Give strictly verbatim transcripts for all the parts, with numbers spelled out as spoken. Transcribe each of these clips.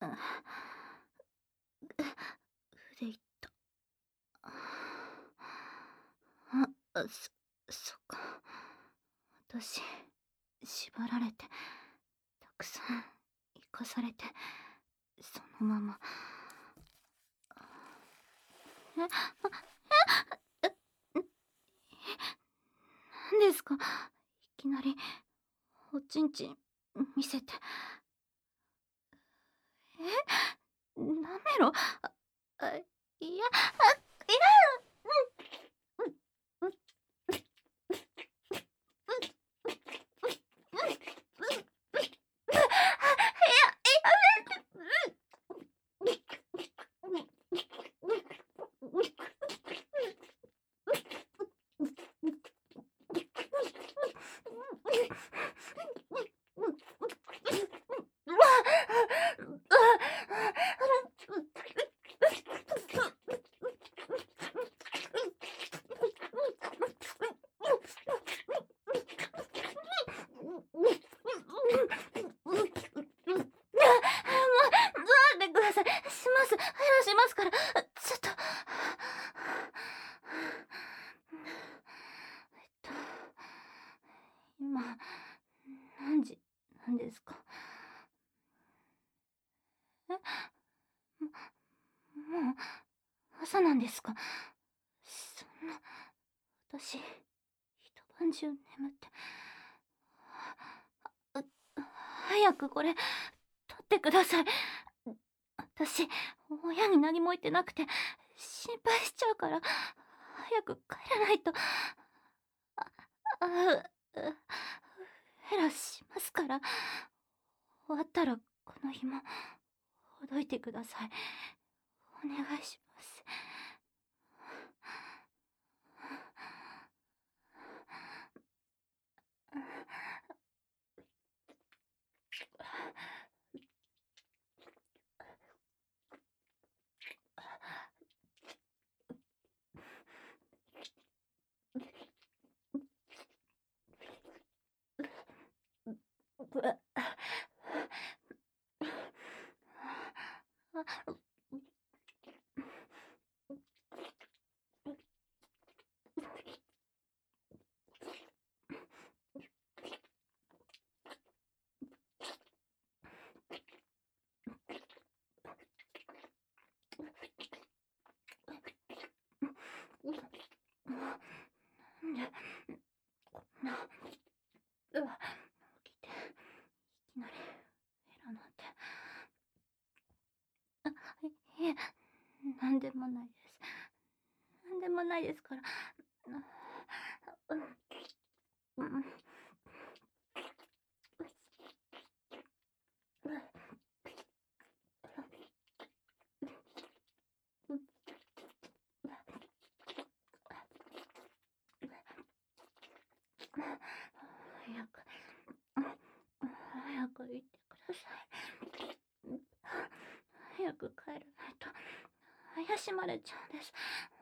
あ、腕いった。あ、あ、そそっか。私、縛られて、たくさん生かされて、そのまま。え、あ、え、え、なんですか、いきなりおちんちん見せて。え、なめろ。あ、あ、いや、あ、いや、うん、うん、うん、うん、待ってください。します。減らしますから。ちょっと。えっと、今、何時なんですか？え、ももう、朝なんですか？そんな、私、一晩中眠って。あ、早くこれ、取ってください。私、親に何も言ってなくて、心配しちゃうから、早く帰らないと。あ、あ、フェラしますから。終わったら、この紐、ほどいてください。お願いします。なんで、こんな、うわ、起きて、いきなり、フェラなんて。あ、いえ、なんでもないです。なんでもないですから。うん、うん、早く、早く行ってください。早く帰らないと怪しまれちゃうんです。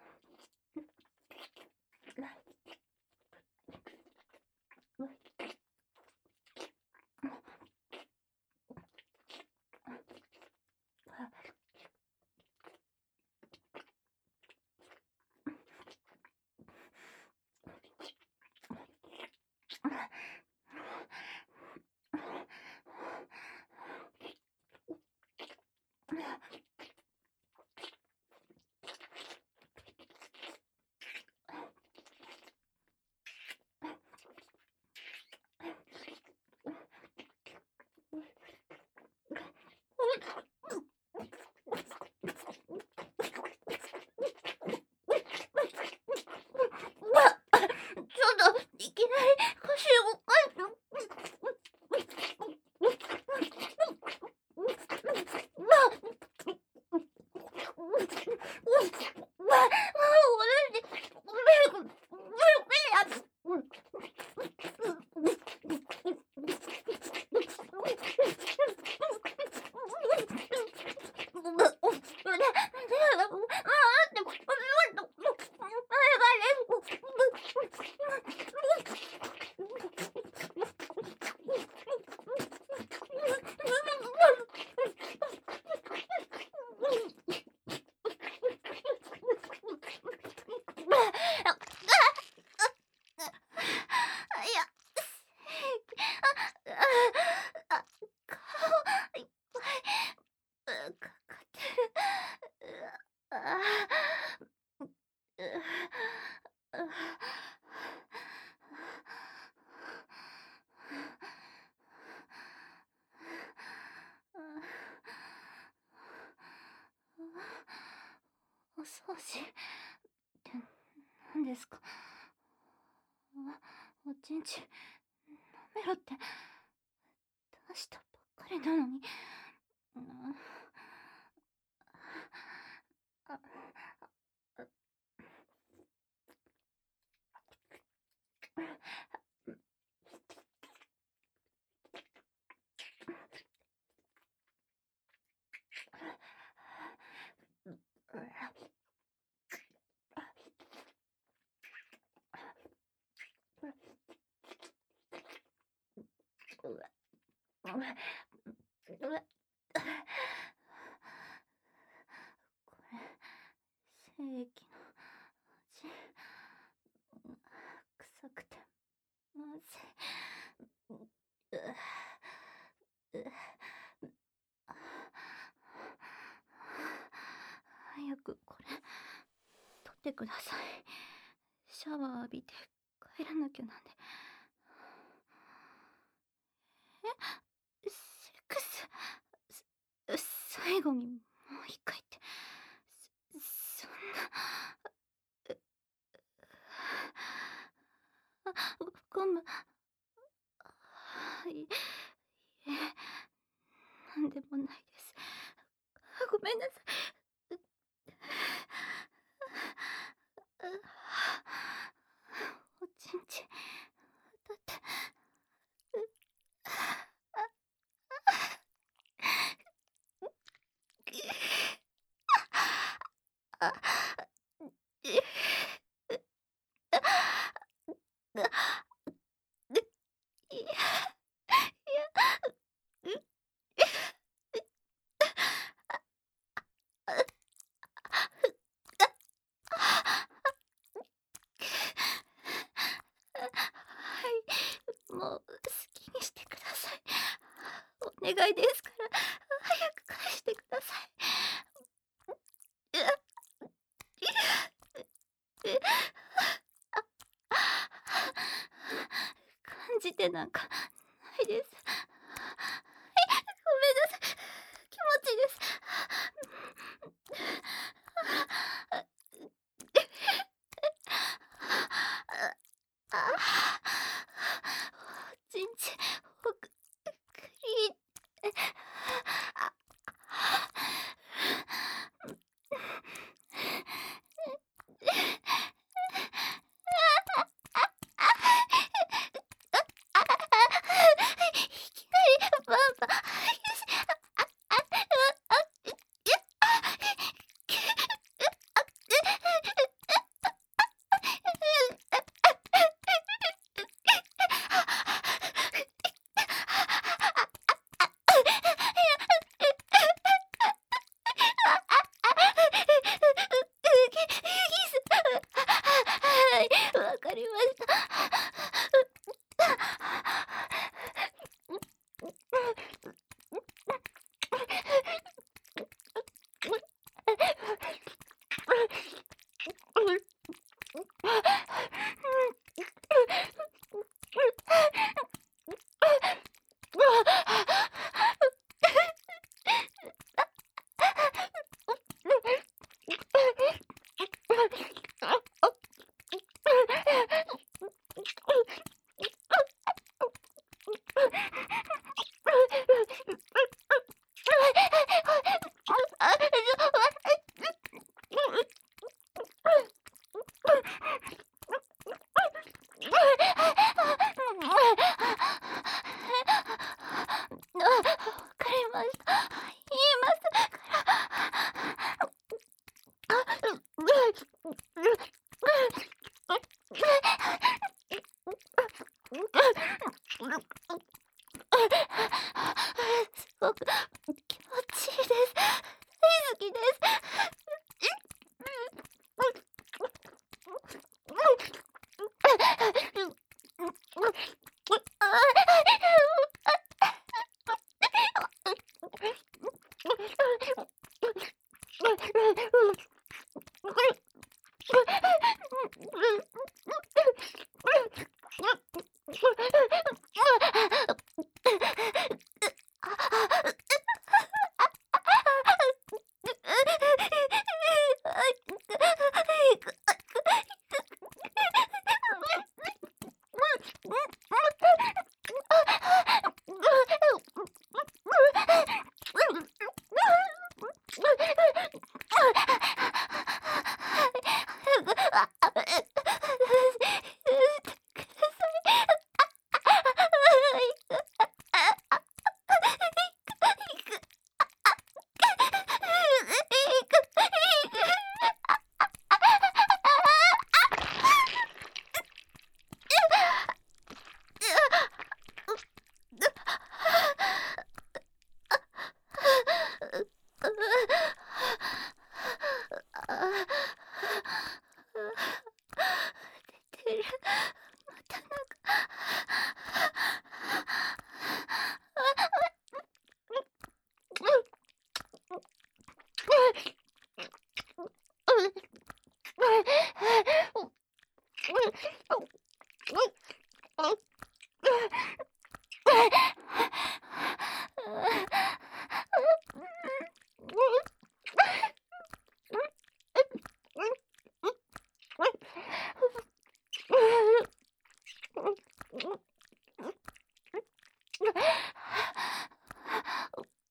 ちょっと、いきなり腰動かす。 お掃除って何ですか？おちんち舐めろって出したばっかりなのに。ああこれ精液の味、臭くてまずい。早くこれ取ってください。シャワー浴びて帰らなきゃなんで。え、セックス最後にもう一回って、そそんな。あ、ゴム。いいえ、なんでもないです。ごめんなさい。おちんちだって。あもう好きにしてください。お願いですから早く返してください。感じてなんかないです。ごめんなさい。気持ちいいです。おちんちほくりあいきなりバンバンはい、わかりました。わかりました。言いますすごく気持ちいいです。大好きです。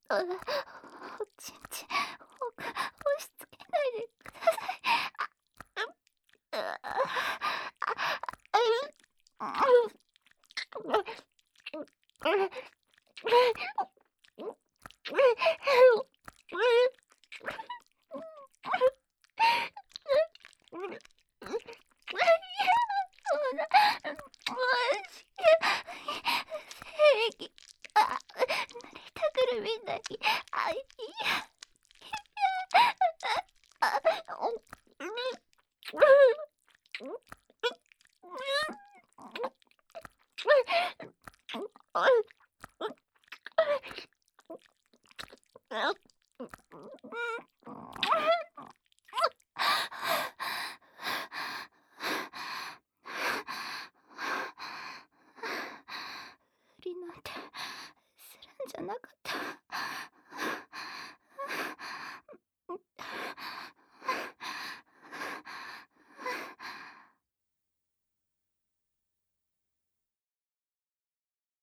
あ、おちんちん、おく、押し付けないでください。あ、う、ああ、あ、もし、精液、あ、濡れたくるみんなに、あ、いや、あ、お、うん、うん、不倫なんてするんじゃなかった。